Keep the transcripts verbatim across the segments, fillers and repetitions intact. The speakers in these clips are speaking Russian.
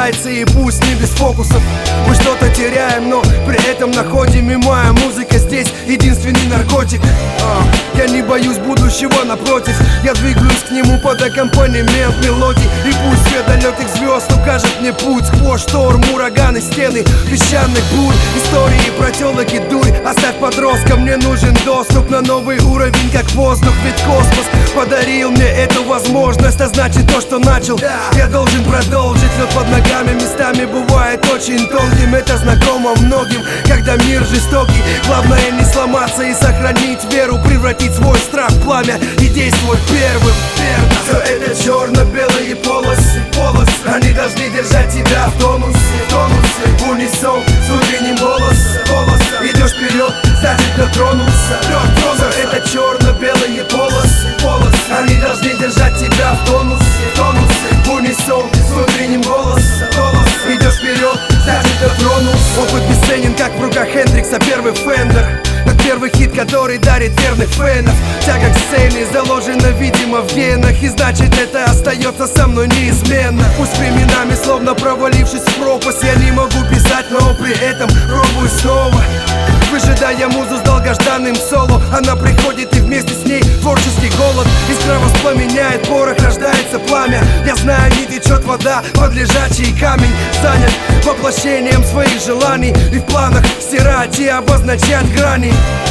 пробуждается, и пусть не без фокусов. Мы что-то теряем, но при этом находим, и моя музыка здесь единственный наркотик. а, Я не боюсь будущего, напротив, я двигаюсь к нему под аккомпанемент мелодий. И пусть свет далеких звезд укажет мне путь сквозь шторм, ураганы, стены песчаных бурь, истории про телок и дурь. Оставь подросткам, мне нужен доступ на новый уровень, как воздух. Ведь космос подарил мне эту возможность, а значит то, что начал, я должен продолжить. Лед под ногами местами бывает очень тонким, это знакомо многим, когда мир жестокий. Главное не сломаться и сохранить веру, превратить свой страх в пламя и действовать первым. Все это черно-белые полосы, полосы, они должны держать тебя в тонусе, в тонусе. В унисон с внутренним голосом, голосом. Идешь вперед, значит дотронулся, дотронулся. Все это черно-белые полосы, полосы, они должны держать тебя в тонусе, в тонусе. В унисон с внутренним голосом, голосом. Идешь вперед, значит дотронулся. Опыт бесценен, как в руках Хендрикса первый Фендер. Это первый хит, который дарит верных фенов. Тяга к сцене заложена, видимо, в генах, и значит это остается со мной неизменно. Пусть временами, словно провалившись в пропасть, я не могу писать, но при этом пробую снова, выжидая музу с долгожданным соло. Она приходит, и вместе с ней творческий голод. Искра воспламеняет порох, рождается пламя. Я знаю, не течет вода под лежачий камень. Занят воплощением своих желаний и в планах стирать и обозначать грани.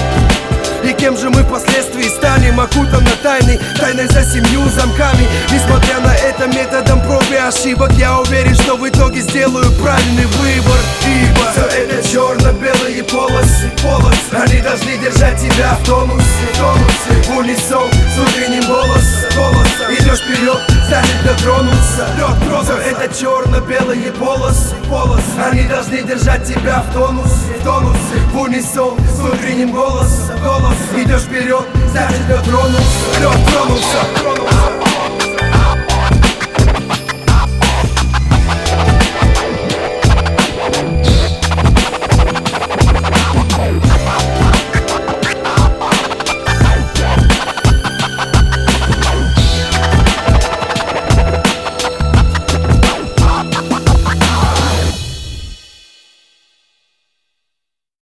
И кем же мы впоследствии станем, окутаны тайной, тайной за семью замками. Несмотря на это, методом проб и ошибок, я уверен, что в итоге сделаю правильный выбор. Ибо все это черно-белые полосы, полосы, они должны держать тебя в тонусе, в тонусе. В унисон с внутренним голосом, голосом. Идешь вперед, значит дотронулся, дотронулся. Все это черно-белые полосы, полосы, они должны держать тебя в тонусе, в тонусе. В унисон с внутренним голосом, голосом. Идешь вперед, значит дотронулся, дотронулся.